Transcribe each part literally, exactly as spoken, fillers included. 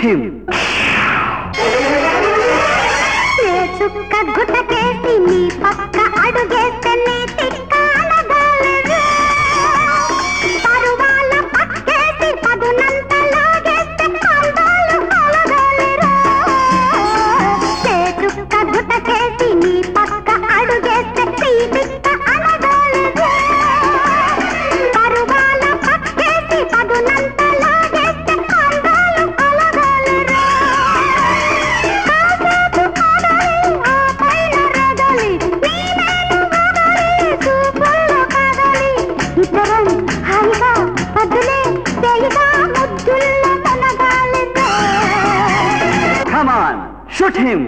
him. చుక్క గుట్టకేసి నీ పక్క అడుగేస్తే నీ తిక్క అనగాలరు. పరువాల పక్కేసి పదునంత లాగేస్తే పందాలు అలగాలరు. చుక్క గుట్టకేసి నీ పక్క అడుగేస్తే నీ తిక్క అనగాలరు. పరువాల పక్కేసి పదునంత లాగేస్తే పందాలు అలగాలరు. ఇద్దరం హాయిగా పదులే తేలిగా ముద్దుల్లో తనగాలితో. Come on, shoot him.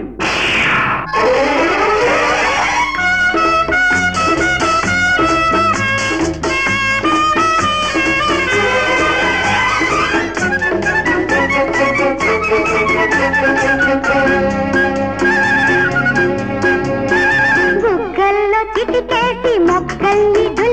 బుగ్గల్లో చిటికేసి మొక్కల్ని